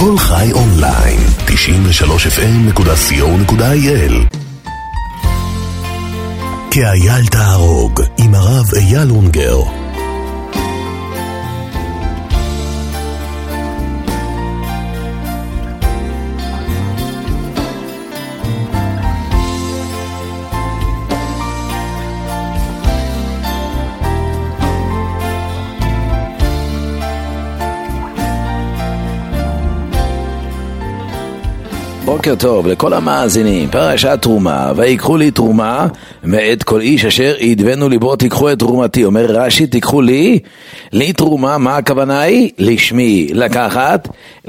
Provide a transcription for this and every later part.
כל חי אונליין, 93fm.co.il. כאייל תהרוג, עם הרב אייל אונגר. בוקר טוב לכל המאזינים. פרשת תרומה. ויקחו לי תרומה מאת כל איש אשר ידבנו ליבו תיקחו את תרומתי. אומר רש"י, תיקחו לי תרומה. מה הכוונה היא? לשמי. לקחת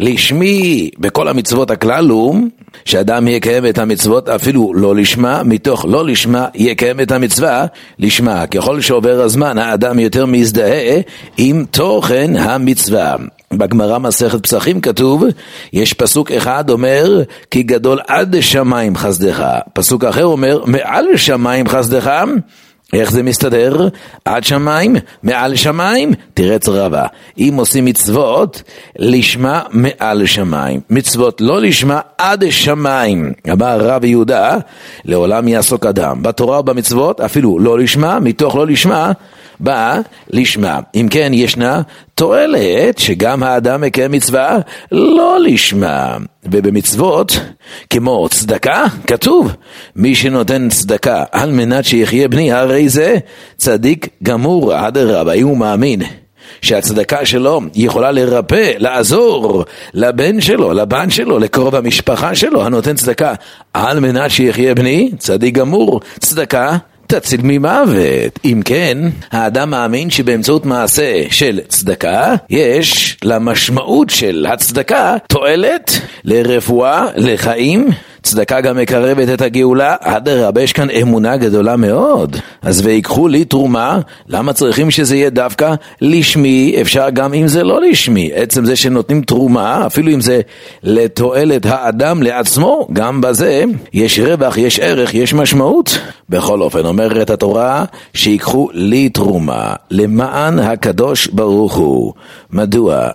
לשמי. בכל המצוות הכלל הוא שאדם יקיים את המצוות אפילו לא לשמה, מתוך לא לשמה יקיים את המצווה לשמה. ככל שעובר הזמן האדם יותר מזדהה עם תוכן המצווה. בגמרא מסכת פסחים כתוב, יש פסוק אחד אומר, כי גדול עד שמיים חסדך. פסוק אחר אומר, מעל שמיים חסדך. איך זה מסתדר? עד שמיים, מעל שמיים, תרץ רבה. אם עושים מצוות, לשמה מעל שמיים. מצוות לא לשמה עד שמיים. אמר רב יהודה, לעולם יעסוק אדם. בתורה ובמצוות, אפילו לא לשמה, מתוך לא לשמה, בא לשמה. אם כן, ישנה תועלת שגם האדם מקיים מצווה לא לשמה. ובמצוות, כמו צדקה, כתוב, מי שנותן צדקה על מנת שיחיה בני, הרי זה צדיק גמור. אדרבה, אם הוא מאמין שהצדקה שלו יכולה לרפא, לעזור לבן שלו, לבן שלו, לקרוב המשפחה שלו, הנותן צדקה על מנת שיחיה בני, צדיק גמור. צדקה תציל ממוות. אם כן, האדם מאמין שבאמצעות מעשה של צדקה יש למשמעות של הצדקה תועלת לרפואה, לחיים. צדקה גם מקרבת את הגאולה. אדרבה, יש כאן אמונה גדולה מאוד. אז ויקחו לי תרומה. למה צריכים שזה יהיה דווקא לשמי? אפשר גם אם זה לא לשמי. עצם זה שנותנים תרומה, אפילו אם זה לתועלת האדם לעצמו, גם בזה יש רווח, יש ערך, יש משמעות. בכל אופן, אומרת התורה שיקחו לי תרומה למען הקדוש ברוך הוא. מדוע?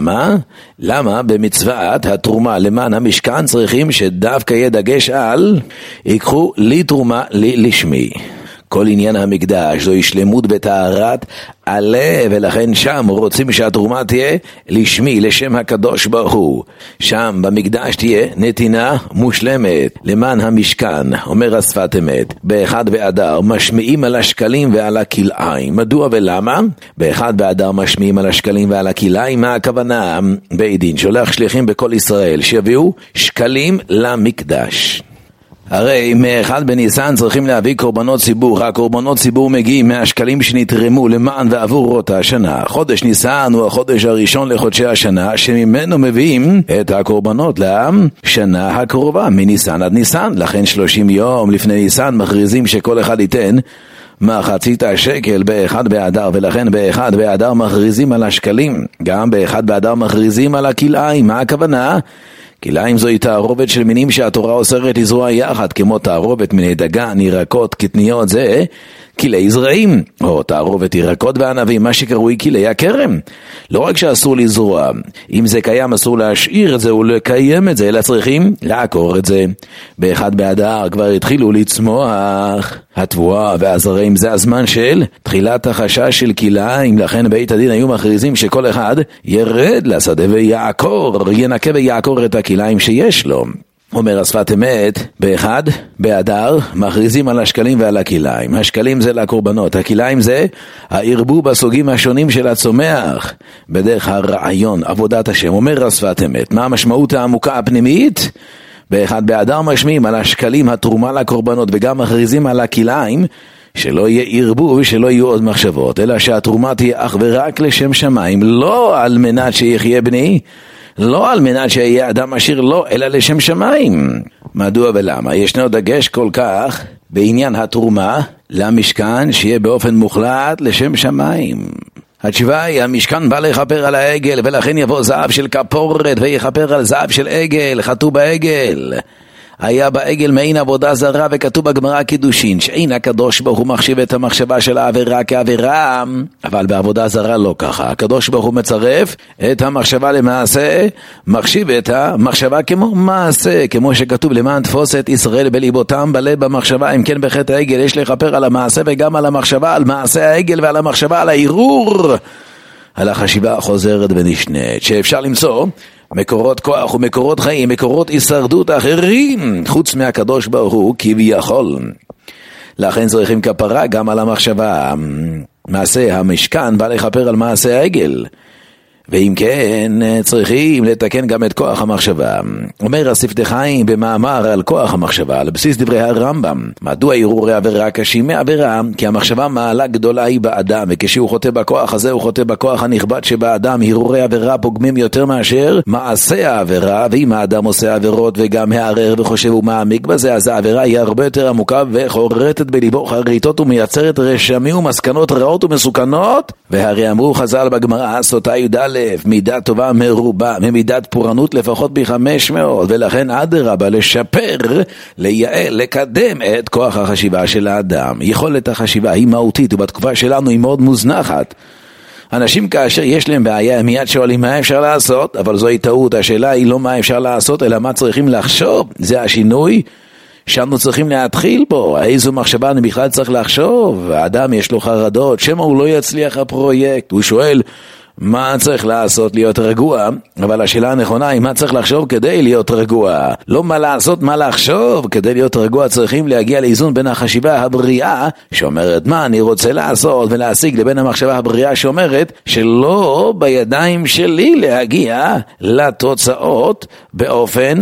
למה במצוות התרומה למען המשכן צריכים שדווקא יהיה דגש על יקחו לי תרומה לשמי? כל עניין המקדש זו שלמות בטהרת הלב, ולכן שם רוצים שהתרומה תהיה לשמי, לשם הקדוש ברוך הוא. שם במקדש תהיה נתינה מושלמת למען המשכן. אומר השפת אמת, באחד באדר משמיעים על השקלים ועל הכלאיים. מדוע ולמה? באחד באדר משמיעים על השקלים ועל הכלאיים. מה הכוונה? בית דין שולח שליחים בכל ישראל שיביאו שקלים למקדש. הרי מאחד בניסן צריכים להביא קורבנות ציבור. הקורבנות ציבור מגיעים מהשקלים שנתרמו למען ועבור אותה השנה. חודש ניסן הוא החודש הראשון לחודשי השנה, שממנו מביאים את הקורבנות לשנה הקרובה, מניסן עד ניסן. לכן 30 יום לפני ניסן מכריזים שכל אחד ייתן מחצית השקל באחד באדר, ולכן באחד באדר מכריזים על השקלים. גם באחד באדר מכריזים על הכלאיים. מה הכוונה? כלאיים זוהי תערובת של מינים שהתורה אוסרת לזרוע יחד, כמו תערובת מיני דגן, ירקות, קטניות, זה כלי זרעים, או תערובת ירקות וענבים, מה שקרוי כלי הכרם. לא רק שאסור לזרוע, אם זה קיים אסור להשאיר את זה ולקיים את זה, אלא צריכים לעקור את זה. באחד באדר כבר התחילו לצמוח התבואה והזרעים. זה הזמן של תחילת החשש של כלאיים. לכן בית הדין היו מכריזים שכל אחד ירד לשדה ויעקור, ינקה ויעקור את הכלאיים שיש לו. אומר השפת אמת, באחד באדר מכריזים על השקלים ועל הכלאיים. השקלים זה לקורבנות, הכלאיים זה הערבוב בסוגים השונים של הצומח בדרך הרעיון, עבודת השם. אומר השפת אמת, מה המשמעות העמוקה הפנימית? באחד באדר משמיעים על השקלים התרומה לקורבנות, וגם מכריזים על הכלאיים שלא יהיה ערבוב ושלא יהיו עוד מחשבות, אלא שהתרומה תהיה אך ורק לשם שמיים, לא על מנת שיחיה בני, לא על מנת שיהיה אדם עשיר, לא, אלא לשם שמיים. מדוע ולמה? ישנו דגש כל כך בעניין התרומה למשכן שיהיה באופן מוחלט לשם שמיים. התשובה היא, המשכן בא לחפר על העגל, ולכן יבוא זהב של כפורת ויחפר על זהב של עגל, חטוא בעגל. היה בעגל מעין עבודה זרה, וכתוב בגמרא קידושין שאין הקדוש ברוך הוא מחשיב את המחשבה של העבירה כעבירה, אבל בעבודה זרה לא ככה. הקדוש ברוך הוא מצרף את המחשבה למעשה, מחשיב את המחשבה כמו מעשה, כמו שכתוב למען תפוס את ישראל בליבותם בלב במחשבה. אם כן בחטא העגל יש לכפר על המעשה וגם על המחשבה, על מעשה העגל ועל המחשבה, על הערעור, על החשיבה החוזרת ונשנית, שאפשר למצוא מקורות כוח ומקורות חיים, מקורות הישרדות אחרים חוץ מהקדוש ברוך הוא כביכול. לכן צריכים כפרה גם על המחשבה. מעשה המשכן בא לכפר על מעשה העגל, ואם כן צריכים לתקן גם את כוח המחשבה. אומר השפתי חיים במאמר על כוח המחשבה על בסיס דברי הרמב"ם, מדוע ערעורי עבירה קשים מעבירה? כי המחשבה מעלה גדולה היא באדם, וכשהוא חוטא בכוח הזה הוא חוטא בכוח הנכבד שבאדם. ערעורי עבירה פוגמים יותר מאשר מעשה העבירה, ואם האדם עושה עבירות וגם הערער וחושב ומעמיק בזה, אז העבירה היא הרבה יותר עמוקה וחורטת בליבו חריטות ומייצרת רשמים ומסקנות רעות ומסוכנות. והרי אמרו חז"ל בגמרא סוטה י"א, מידה טובה מרובה ממידת פורענות לפחות ב500, ולכן אדרבה לשפר, לייעל, לקדם את כוח החשיבה של האדם. יכולת החשיבה היא מהותית, ובתקופה שלנו היא מאוד מוזנחת. אנשים כאשר יש להם בעיה מיד שואלים מה אפשר לעשות, אבל זוהי טעות. השאלה היא לא מה אפשר לעשות אלא מה צריכים לחשוב. זה השינוי שאנו צריכים להתחיל בו. איזו מחשבה אני בכלל צריך לחשוב? האדם יש לו חרדות, שמא הוא לא יצליח הפרויקט. הוא שואל מה צריך לעשות להיות רגוע, אבל השאלה הנכונה היא מה צריך לחשוב כדי להיות רגוע. לא מה לעשות, מה לחשוב. כדי להיות רגוע צריכים להגיע לאיזון בין החשיבה הבריאה שאומרת מה אני רוצה לעשות ולהשיג, לבין המחשבה הבריאה שאומרת שלא בידיים שלי להגיע לתוצאות באופן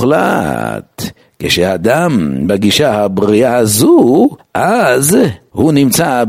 מוחלט. כשאדם בגישה הבריאה הזו, אז הוא נמצא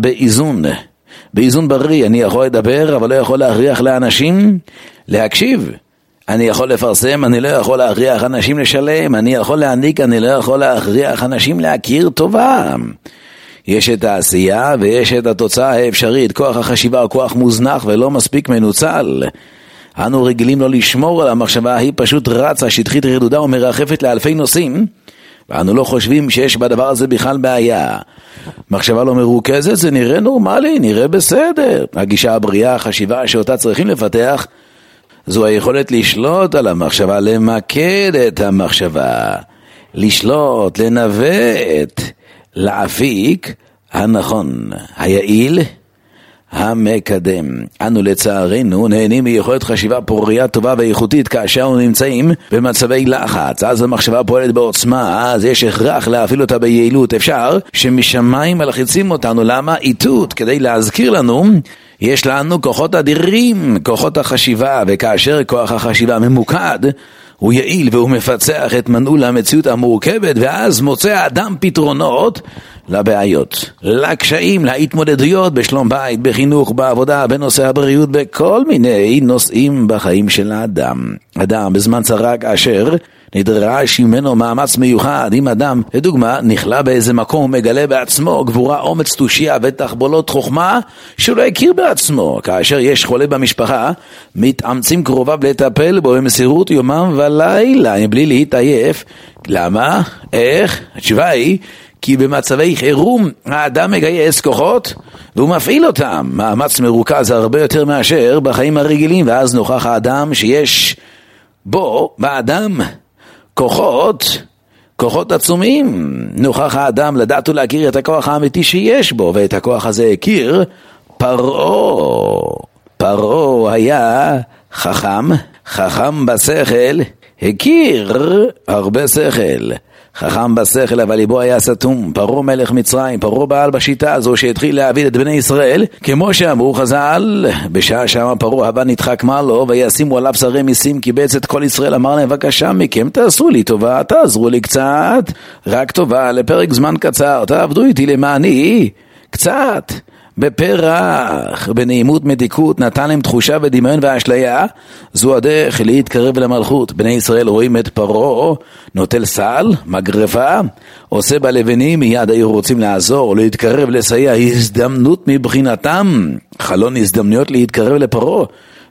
באיזון בריא. אני יכול לדבר אבל לא יכול להכריח לאנשים להקשיב. אני יכול לפרסם, אני לא יכול להכריח אנשים לשלם. אני יכול להעניק, אני לא יכול להכריח אנשים להכיר טובה. יש את העשייה ויש את התוצאה האפשרית. כוח החשיבה הוא כוח מוזנח ולא מספיק מנוצל. אנו רגילים לא לשמור על המחשבה, היא פשוט רצה, שטחית, רדודה ומרחפת לאלפי נושאים, ואנו לא חושבים שיש בדבר הזה בכלל בעיה. מחשבה לא מרוכזת זה נראה נורמלי, נראה בסדר. הגישה הבריאה, החשיבה שאותה צריכים לפתח, זו היכולת לשלוט על המחשבה, למקד את המחשבה, לשלוט, לנווט, להפיק הנכון, היעיל, המקדם. אנו לצערנו נהנים מיכולת חשיבה פוריה טובה ואיכותית כאשר אנו נמצאים במצבי לחץ. אז המחשבה פועלת בעוצמה, אז יש הכרח להפעיל אותה ביעילות. אפשר שמשמיים מלחיצים אותנו. למה? איתות, כדי להזכיר לנו יש לנו כוחות אדירים, כוחות החשיבה, וכאשר כוח החשיבה ממוקד הוא יעיל והוא מפצח את מנעול המציאות המורכבת, ואז מוצא האדם פתרונות לבעיות, לקשיים, להתמודדויות בשלום בית, בחינוך, בעבודה, בנושא הבריאות, בכל מיני נושאים בחיים של האדם. אדם בזמן צרה כאשר נדרש ממנו מאמץ מיוחד. אם אדם, לדוגמה, נכלה באיזה מקום ומגלה בעצמו גבורה, אומץ, תושייה ותחבולות חוכמה שהוא לא הכיר בעצמו, כאשר יש חולה במשפחה, מתאמצים קרוביו לטפל בו במסירות יומם ולילה בלי להתעייף. למה? איך? התשובה היא כי במצבי חירום האדם מגייס כוחות והוא מפעיל אותם. מאמץ מרוכז הרבה יותר מאשר בחיים הרגילים, ואז נוכח האדם שיש בו באדם כוחות עצומים. נוכח האדם לדעת ולהכיר את הכוח האמיתי שיש בו, ואת הכוח הזה הכיר פרעה היה חכם בשכל, הכיר הרבה שכל, חכם בשכל, אבל ליבו היה סתום. פרעה מלך מצרים, פרעה בעל בשיטה הזו שהתחיל להעביד את בני ישראל, כמו שאמרו חז"ל, בשעה שמה פרעה הבא נדחק מעלו וישימו עליו שרי מיסים, קיבץ את כל ישראל, אמר להם בבקשה מכם תעשו לי טובה, תעזרו לי קצת, רק טובה לפרק זמן קצר, תעבדו איתי למעני קצת. בפרח, בנעימות, מתיקות, נתן להם תחושה ודמיון ואשליה. זו הדרך להתקרב למלכות. בני ישראל רואים את פרעה נוטל סל, מגרפה, עושה בלבנים, מיד היו רוצים לעזור, להתקרב, לסייע. הזדמנות מבחינתם, חלון הזדמנויות להתקרב לפרעה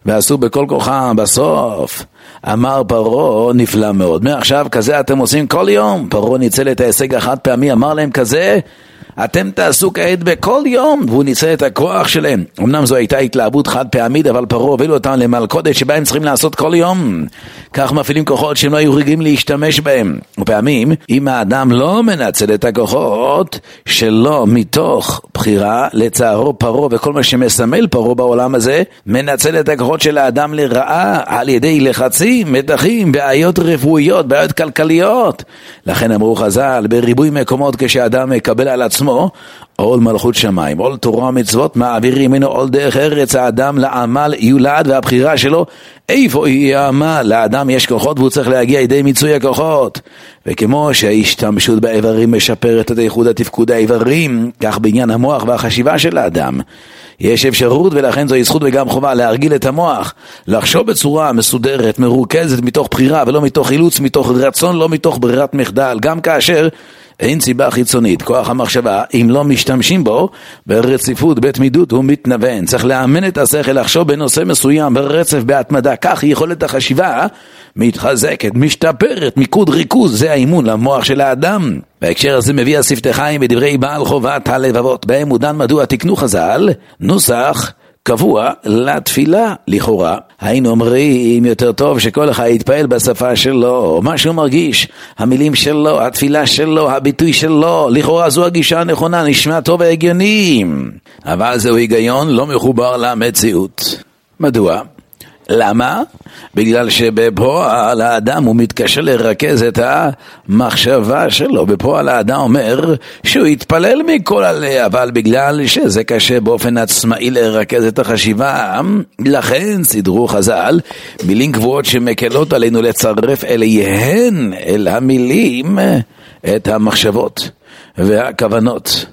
ועשו בכל כוחם. בסוף אמר פרעה, נפלא מאוד, מעכשיו כזה אתם עושים כל יום. פרעה ניצל את ההישג החד פעמי, אמר להם כזה אתם תעשו כעת בכל יום, והוא ניצל את הכוח שלהם. אמנם זו הייתה התלהבות חד פעמית, אבל פרעה הובילו אותם למלכודת שבה הם צריכים לעשות כל יום. כך מפעילים כוחות שהם לא היו רגילים להשתמש בהם. ופעמים אם האדם לא מנצל את הכוחות שלו מתוך בחירה, לצערו פרעה וכל מה שמסמל פרעה בעולם הזה מנצל את הכוחות של האדם לרעה על ידי לחצים, מתחים, בעיות רפואיות, בעיות כלכליות. לכן אמרו חז"ל, בריבוי מקומות כשאדם מקבל על עצמו עול מלכות שמיים, עול תורה ומצוות, מעבירים ממנו עול דרך ארץ. האדם לעמל יולד, והבחירה שלו איפה יהיה העמל. לאדם יש כוחות והוא צריך להגיע לידי מיצוי הכוחות. וכמו שההשתמשות באיברים משפרת את איכות התפקוד האיברים, כך בעניין המוח והחשיבה של האדם יש אפשרות, ולכן זו זכות וגם חובה להרגיל את המוח לחשוב בצורה מסודרת, מרוכזת, מתוך בחירה ולא מתוך אילוץ, מתוך רצון, לא מתוך ברירת מחדל. גם כאשר אין סיבה חיצונית, כוח המחשבה, אם לא משתמשים בו ברציפות, בתמידות, הוא מתנוון. צריך לאמן את השכל לחשוב בנושא מסוים ברצף, בהתמדה. כך יכולת החשיבה מתחזקת, משתפרת, מיקוד ריכוז. זה האימון למוח של האדם. בהקשר הזה מביא השפתי חיים בדברי בעל חובת הלבבות, בהם הוא דן מדוע תקנו חז"ל נוסח קבוע לתפילה. לכאורה היינו אומרים יותר טוב שכל אחד יתפעל בשפה שלו, מה שהוא מרגיש, המילים שלו, התפילה שלו, הביטוי שלו. לכאורה זו הגישה הנכונה, נשמע טוב והגיוני, אבל זהו היגיון לא מחובר למציאות. מדוע? למה? בגלל שבפועל האדם הוא מתקשה לרכז את המחשבה שלו. בפועל האדם אומר שהוא יתפלל מכל הלב, אבל בגלל שזה קשה באופן עצמאי לרכז את החשיבה, לכן סידרו חז"ל מילים קבועות שמקלות עלינו לצרף אליהן, אל המילים, את המחשבות והכוונות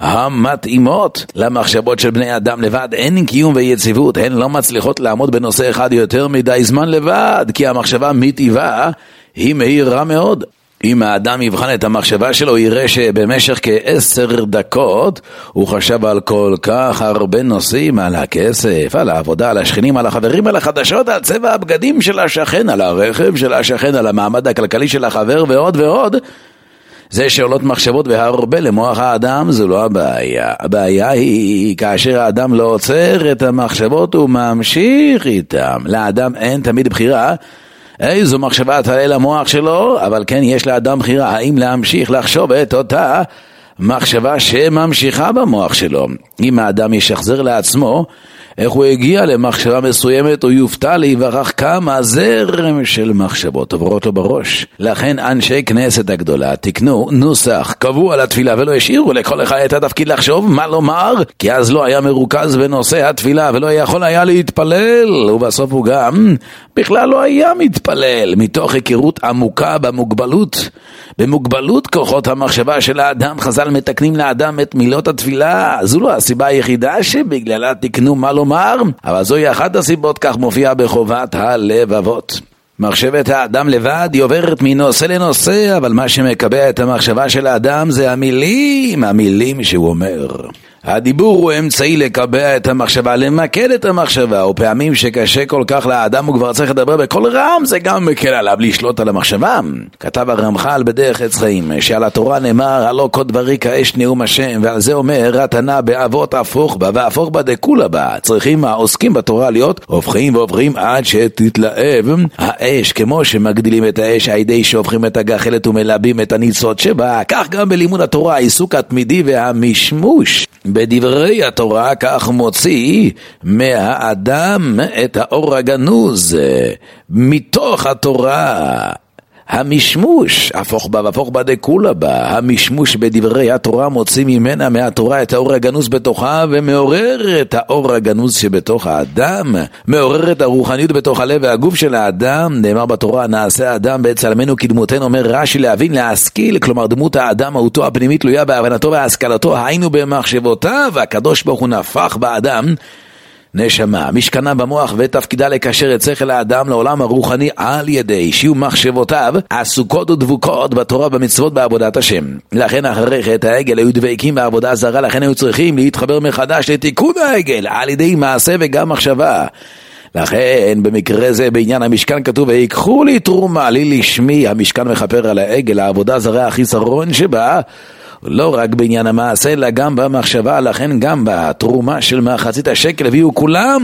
המתאימות למחשבות של בני אדם. לבד אין קיום ויציבות, הן לא מצליחות לעמוד בנושא אחד יותר מדי זמן לבד, כי המחשבה מטבעה היא מהירה מאוד. אם האדם יבחן את המחשבה שלו, יראה שבמשך כ10 דקות הוא חשב על כל כך הרבה נושאים, על הכסף, על העבודה, על השכנים, על החברים, על החדשות, על צבע הבגדים של השכן, על הרכב של השכן, על המעמד הכלכלי של החבר ועוד ועוד. זה שעולות מחשבות והרבה למוח האדם, זו לא הבעיה. הבעיה היא כאשר האדם לא עוצר את המחשבות וממשיך איתם. לאדם אין תמיד בחירה איזו מחשבה תעלה למוח שלו, אבל כן יש לאדם בחירה האם להמשיך לחשוב את אותה מחשבה שממשיכה במוח שלו. אם האדם ישחזר לעצמו איך הוא הגיע למחשבה מסוימת, הוא יופתע להיווכח כמה זרם של מחשבות עוברות לו בראש. לכן אנשי כנסת הגדולה תקנו נוסח קבוע לתפילה, ולא השאירו לכל אחד את התפקיד לחשוב מה לומר, כי אז לא היה מרוכז בנושא התפילה ולא יכול היה להתפלל, ובסוף הוא גם בכלל לא היה מתפלל, מתוך היכרות עמוקה במוגבלות כוחות המחשבה של האדם. חז"ל מתקנים לאדם את מילות התפילה. זו לא הסיבה היחידה שבגללה תקנו מה לומר, אבל זוהי אחת הסיבות, כך מופיע בחובת הלבבות. מחשבת האדם לבד היא עוברת מנושא לנושא, אבל מה שמקבע את המחשבה של האדם זה המילים שהוא אומר. הדיבור הוא אמצעי לקבע את המחשבה, למקד את המחשבה, ופעמים שקשה כל כך לאדם הוא כבר צריך לדבר בכל רם, זה גם מקל עליו לשלוט על המחשבה. כתב הרמח"ל בדרך עץ חיים שעל התורה נאמר הלא כל דברי כאש נאום השם, ועל זה אומר התנא באבות הפוך בה והפוך בה דכולה בה. צריכים העוסקים בתורה להיות הופכים ועוברים עד שתתלהב האש, כמו שמגדילים את האש על ידי שהופכים את הגחלת ומלבים את הניצות שבה, כך גם בלימוד התורה העיסוק התמידי והמשמוש בדברי התורה, כך מוציא מהאדם את האור הגנוז מתוך התורה. המשמוש, הפוך בה והפוך בה דכולה בה, המשמוש בדברי התורה מוציא ממנה מהתורה את האור הגנוז בתוכה, ומעורר את האור הגנוז שבתוך האדם, מעורר את הרוחניות בתוך הלב והגוף של האדם. נאמר בתורה נעשה האדם בצלמנו כדמותנו, אומר רש"י להבין להשכיל, כלומר דמות האדם מהותו הפנימית תלויה בהבנתו והשכלתו, היינו במחשבותיו. הקדוש ברוך הוא נפח באדם נשמה, משכנה במוח, ותפקידה לקשר את שכל האדם לעולם הרוחני על ידי שיהיו מחשבותיו עסוקות ודבוקות בתורה, במצוות, בעבודת השם. לכן אחרי חטא העגל היו דבקים בעבודה זרה, לכן היו צריכים להתחבר מחדש לתיקון העגל על ידי מעשה וגם מחשבה. לכן במקרה זה בעניין המשכן כתוב ויקחו לי תרומה לי לשמי, המשכן מכפר על העגל, העבודה זרה החיסרון שבה, לא רק בעניין המעשה אלא גם במחשבה. לכן גם בתרומה של מחצית השקל הביאו כולם,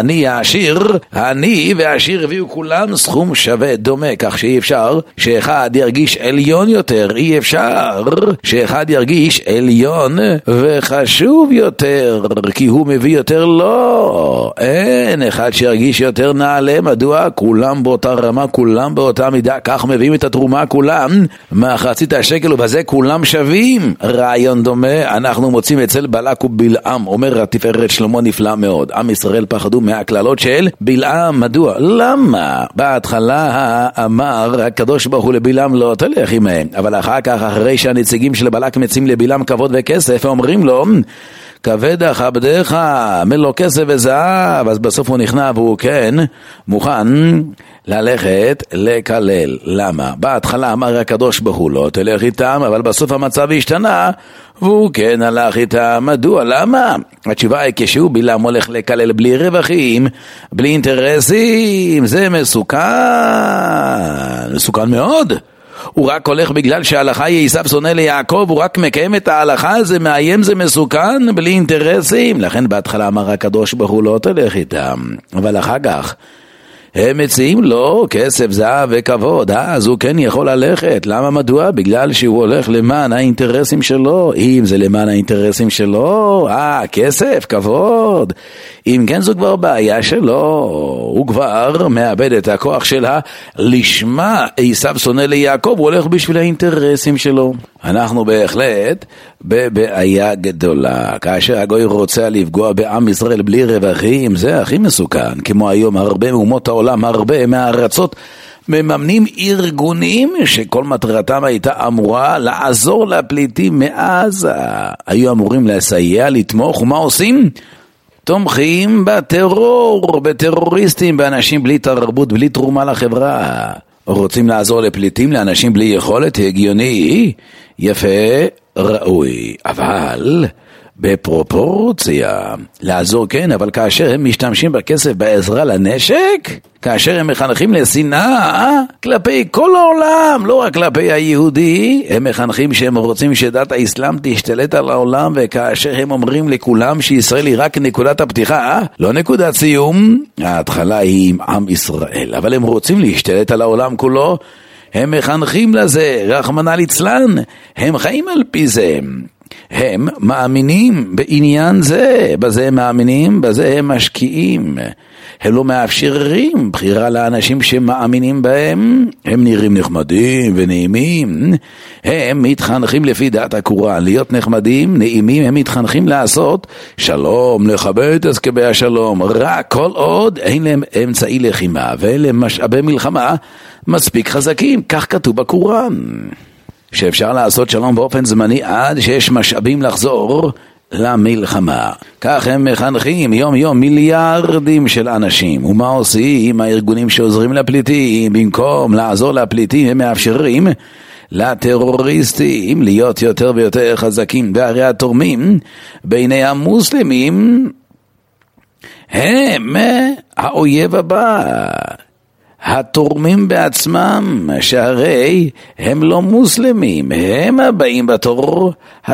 העני והעשיר הביאו כולם סכום שווה דומה, כך שאי אפשר שאחד ירגיש עליון יותר, אי אפשר שאחד ירגיש עליון וחשוב יותר כי הוא מביא יותר, לא, אין אחד שירגיש יותר נעלה. מדוע? כולם באותה רמה, כולם באותה מידה, כך מביאים את התרומה כולם מחצית השקל ובזה כולם שווים. רעיון דומה אנחנו מוצאים אצל בלק ובלעם. אומר התפארת שלמה נפלא מאוד, עם ישראל פחדו מהכללות של בלעם. מדוע? למה? בהתחלה אמר הקדוש ברוך הוא לבלעם לא תלך עמהם, אבל אחר כך אחרי שהנציגים של בלק מציעים לבלעם כבוד וכסף אומרים לו כבדך עבדך מלוא כסף וזהב, אז בסוף הוא נכנע והוא כן מוכן ללכת לקלל. למה? בהתחלה אמר הקדוש ברוך הוא לא תלך איתם, אבל בסוף המצב השתנה והוא כן הלך איתם. מדוע? למה? התשובה היא כשהוא בלעם הולך לקלל בלי רווחים, בלי אינטרסים, זה מסוכן מאוד. הוא רק הולך בגלל שההלכה היא עשיו שונא ליעקב, הוא רק מקיים את ההלכה, זה מאיים, זה מסוכן, בלי אינטרסים. לכן בהתחלה אמר הקדוש ברוך הוא לא תלך איתם, אבל אחר כך הם מציעים לו כסף, זהב וכבוד, אז הוא כן יכול ללכת. למה? מדוע? בגלל שהוא הולך למען האינטרסים שלו. אם זה למען האינטרסים שלו, כסף, כבוד, אם כן זו כבר בעיה שלו, הוא כבר מאבד את הכוח שלה לשמה עשיו שונא ליעקב, הוא הולך בשביל האינטרסים שלו. אנחנו בהחלט בבעיה גדולה. כאשר הגוי רוצה לפגוע בעם ישראל בלי רווחים, זה הכי מסוכן. כמו היום הרבה מאומות העולם, הרבה מהארצות מממנים ארגונים שכל מטרתם הייתה אמורה לעזור לפליטים מעזה, היו אמורים לסייע, לתמוך, ומה עושים? תומכים בטרור, בטרוריסטים, באנשים בלי תרבות, בלי תרומה לחברה. רוצים לעזור לפליטים, לאנשים בלי יכולת, הגיוני, יפה, ראוי, אבל בפרופורציה. לעזור כן, אבל כאשר הם משתמשים בכסף בעזרה לנשק, כאשר הם מחנכים לשנאה כלפי כל העולם, לא רק כלפי היהודי, הם מחנכים שהם רוצים שדת האסלאם תשתלט על העולם, וכאשר הם אומרים לכולם שישראל היא רק נקודת הפתיחה, לא נקודת סיום, ההתחלה היא עם עם ישראל, אבל הם רוצים להשתלט על העולם כולו, הם מחנכים לזה, רחמנא ליצלן, הם חיים על פי זה. הם מאמינים בעניין זה, בזה הם מאמינים, בזה הם משקיעים. הם לא מאפשרים בחירה לאנשים שמאמינים בהם, הם נראים נחמדים ונעימים, הם מתחנכים לפי דעת הקוראן, להיות נחמדים, נעימים, הם מתחנכים לעשות שלום, לכבד את הסכמי השלום, רק כל עוד אין להם אמצעי לחימה ואין להם משאבי מלחמה מספיק חזקים, כך כתוב בקוראן. שאפשר לעשות שלום באופן זמני עד שיש משאבים לחזור למלחמה. כך הם מחנכים יום יום מיליארדים של אנשים. ומה עושים הארגונים שעוזרים לפליטים? במקום לעזור לפליטים הם מאפשרים לטרוריסטים להיות יותר ויותר חזקים. והרי התורמים בעיני המוסלמים הם האויב הבא. התורמים בעצמם, שהרי הם לא מוסלמים, הם הבאים בתור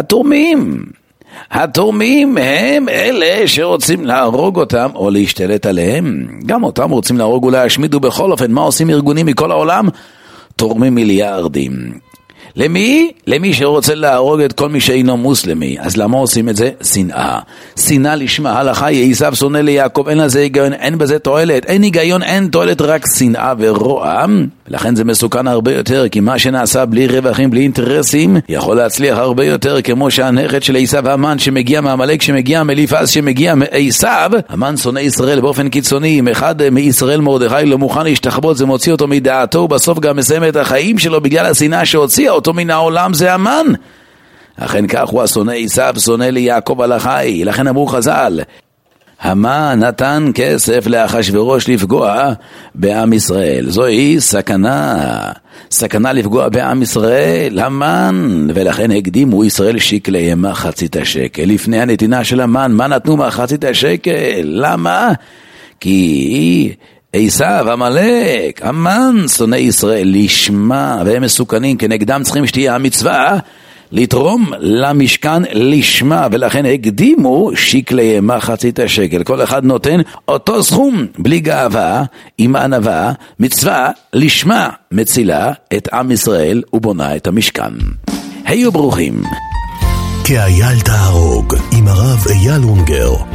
התורמים הם אלה שרוצים להרוג אותם או להשתלט עליהם, גם אותם רוצים להרוג ולהשמיד. ובכל אופן מה עושים ארגונים מכל העולם? תורמים מיליארדים. למי? למי שרוצה להרוג את כל מי שאינו מוסלמי. אז למה עושים את זה? שנאה. שנאה לשמה הלכה היא עשיו שונא ליעקב, אין לזה היגיון, אין בזה תועלת, אין היגיון, אין תועלת, רק שנאה ורוע. לכן זה מסוכן הרבה יותר, כי מה שנעשה בלי רווחים, בלי אינטרסים, יכול להצליח הרבה יותר, כמו שהנכד של עשיו המן שמגיע מעמלק, שמגיע מאליפז, שמגיע מעשיו, המן שונא ישראל באופן קיצוני, אם אחד מישראל מרדכי לא מוכן להשתחוות, זה מוציא אותו מדעתו, ובסוף גם מסיים את החיים שלו בגלל השנאה שהוציאה אותו מן העולם, זה המן. אכן כך הוא השונא עשיו, שונא ליעקב על החי. לכן אמרו חז"ל, המן נתן כסף לאחשוורוש לפגוע בעם ישראל. זוהי סכנה לפגוע בעם ישראל, המן, ולכן הקדימו ישראל שקליהם מחצית השקל. לפני הנתינה של המן, מה נתנו מחצית השקל? למה? כי עשיו, עמלק, המן שונאי ישראל לשמה, והם מסוכנים, כנגדם צריכים שתהיה המצווה לתרום למשכן לשמה, ולכן הקדימו שקלי מחצית השקל. כל אחד נותן אותו סכום, בלי גאווה, עם ענווה, מצווה לשמה מצילה את עם ישראל ובונה את המשכן. היו ברוכים. כאייל תהרוג עם הרב אייל אונגר.